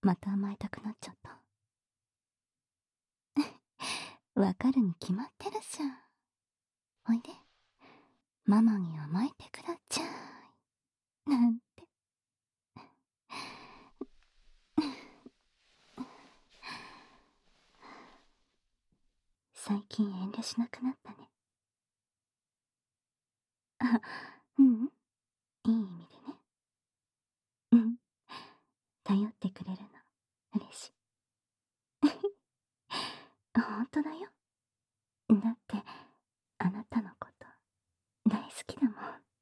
また甘えたくなっちゃった。わかるに決まってるじゃん。おいで。ママに甘えてくだちゃい。なんて。最近遠慮しなくなったね。あ、うん。いい意味でね。うん。頼ってくれるの、嬉しい。ほんとだよ。だって、あなたのこと大好きだもん。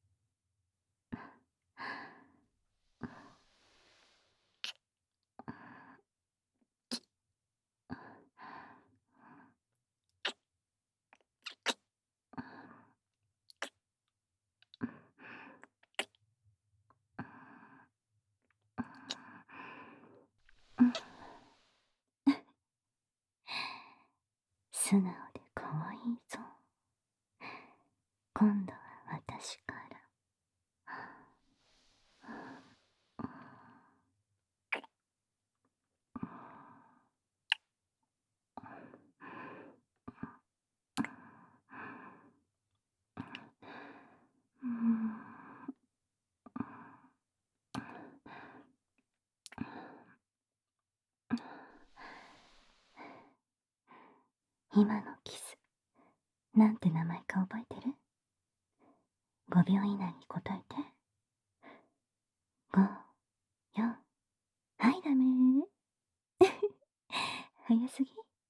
素直で可愛いぞ。今度は私から。今のキス、なんて名前か覚えてる？ 5 秒以内に答えて。5、4、はいダメー。早すぎ。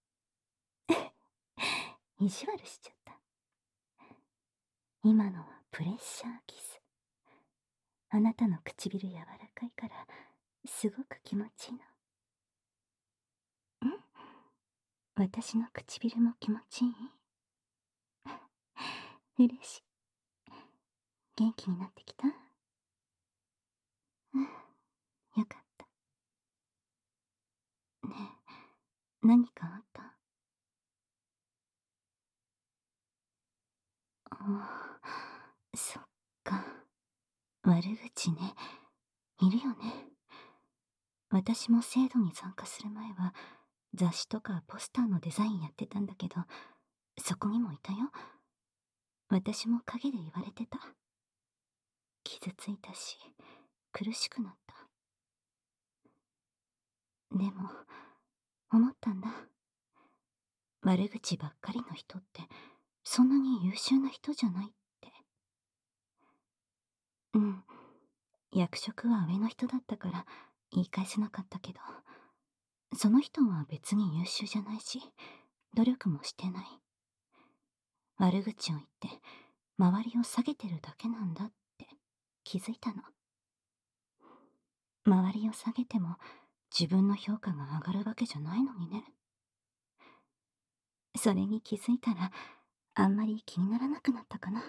意地悪しちゃった。今のはプレッシャーキス。あなたの唇柔らかいからすごく気持ちいいの。私の唇も気持ちいい？嬉しい。元気になってきた？うん、よかった。ねえ、何かあった？そっか。悪口ね。いるよね。私も制度に参加する前は雑誌とかポスターのデザインやってたんだけど、そこにもいたよ。私も陰で言われてた。傷ついたし、苦しくなった。でも、思ったんだ。悪口ばっかりの人って、そんなに優秀な人じゃないって。うん。役職は上の人だったから言い返せなかったけど、その人は別に優秀じゃないし、努力もしてない。悪口を言って、周りを下げてるだけなんだって気づいたの。周りを下げても自分の評価が上がるわけじゃないのにね。それに気づいたら、あんまり気にならなくなったかな。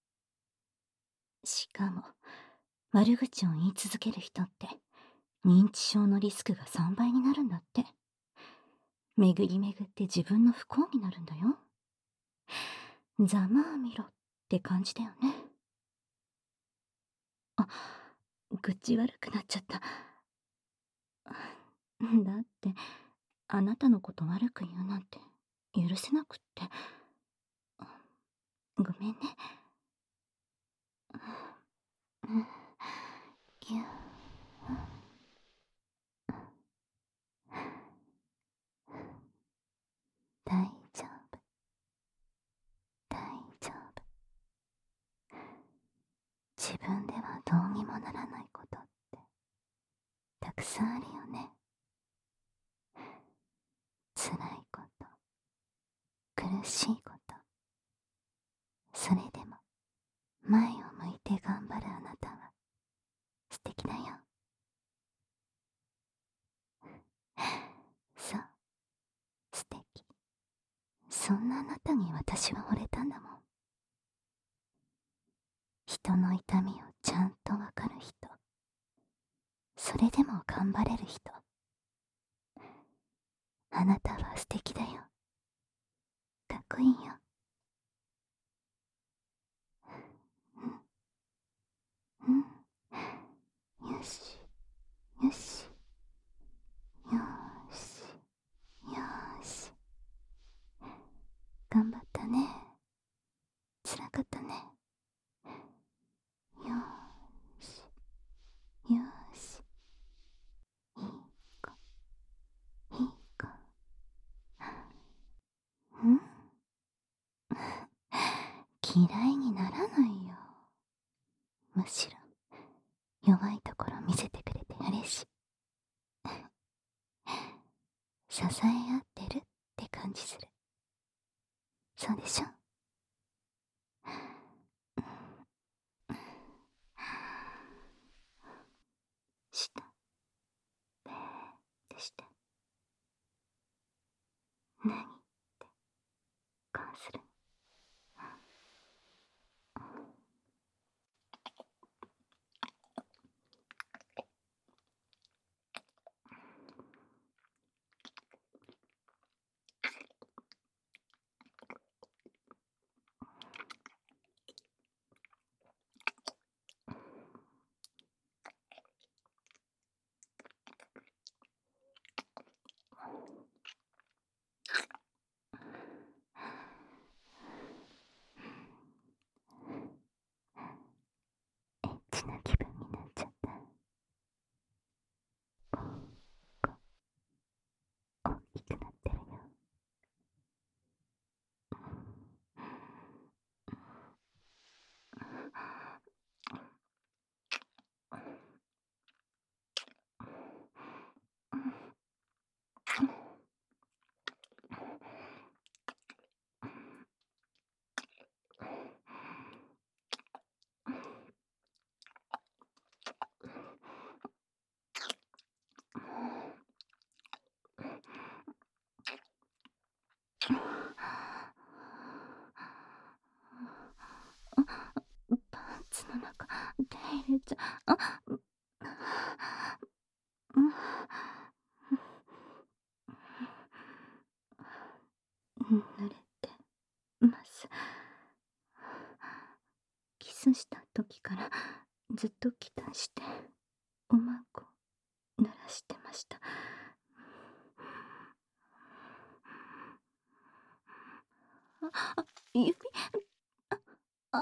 しかも、悪口を言い続ける人って、認知症のリスクが3倍になるんだって。巡り巡って自分の不幸になるんだよ。ざまあみろって感じだよね。あ、口悪くなっちゃった。だって、あなたのこと悪く言うなんて許せなくって。ごめんね。ぎゅ大丈夫。大丈夫。自分ではどうにもならないことってたくさんあるよね。辛いこと、苦しいこと。それでも前を向いて頑張るあなたは素敵だよ。そう、素敵。そんなあなたに私は惚れたんだもん。人の痛みをちゃんとわかる人。それでも頑張れる人。あなたは素敵だよ。かっこいいよ。うん。よし、よし。 辛かったね。よーし、よーし。いい子、いい子。ん嫌いにならないよ。むしろ、弱いところ見せてくれて嬉しい。支え合ってるって感じする。そうでしょ？したべーってして。何って顔する。エッチな気分になっちゃった。大きくなってるよ。パンツの中手入れちゃ濡れてます。キスした時からずっと期待しておまんこ濡らしてました。指あ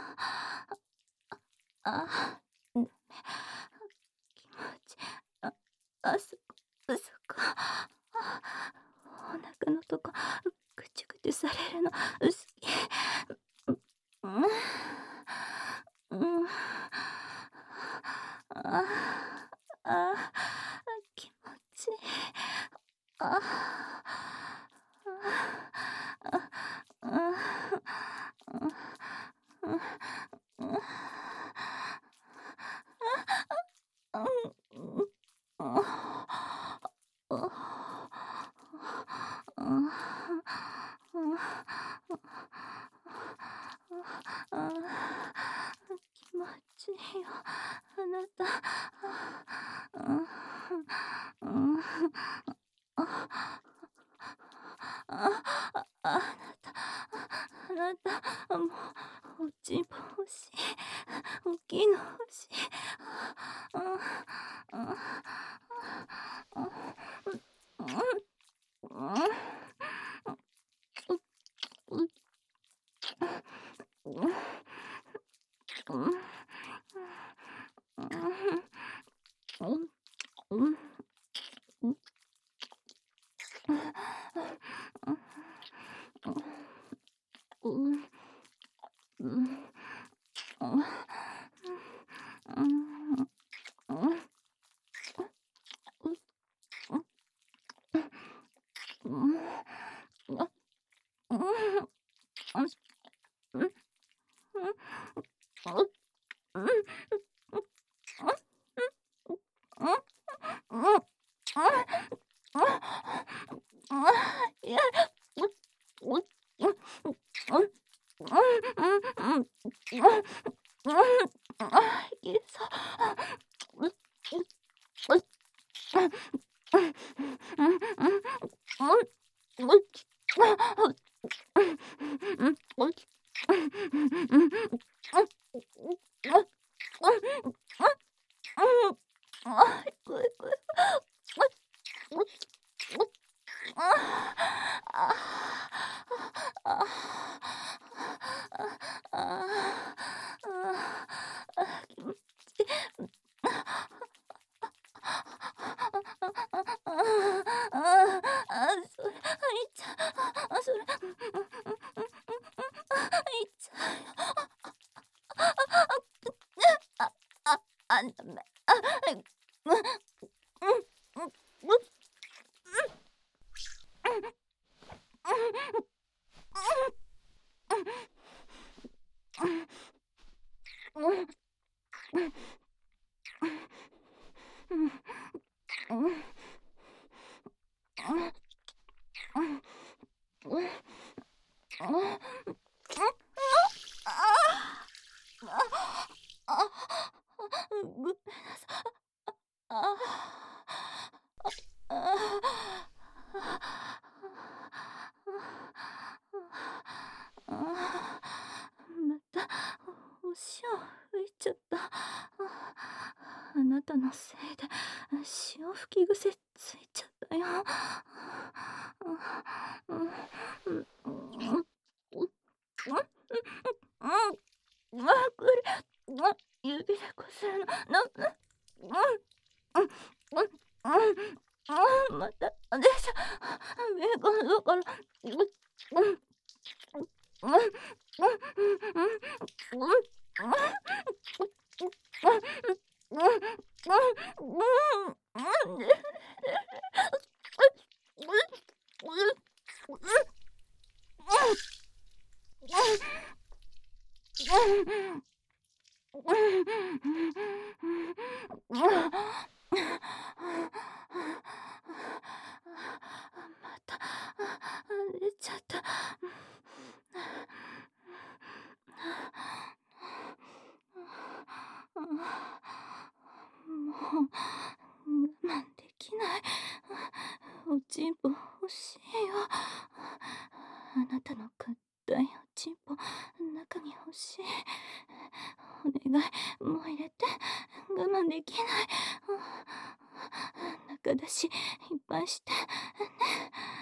あダメ。気持ちそこお腹のとこぐちゅぐちゅされるの好き。うんうんああ気持ちいい。あ気持ちいいよ、あなた。あなた、もう、落ち葉欲しい。大きいの欲しい。いけそうダメ。あ、うん、うん、うん、うん、ごめんなさい。ああ、ああ、またお潮吹いちゃった。あなたのせいで潮吹き癖ついちゃったよ。これ、指でこするの、また、でしょ、ベーコンだから、また出ちゃった。もう我慢できない。おちんぽ欲しいよ。あなたの硬いおちんぽ中に欲しい。お願い、もう入れて。我慢できない。中出しいっぱいしてね。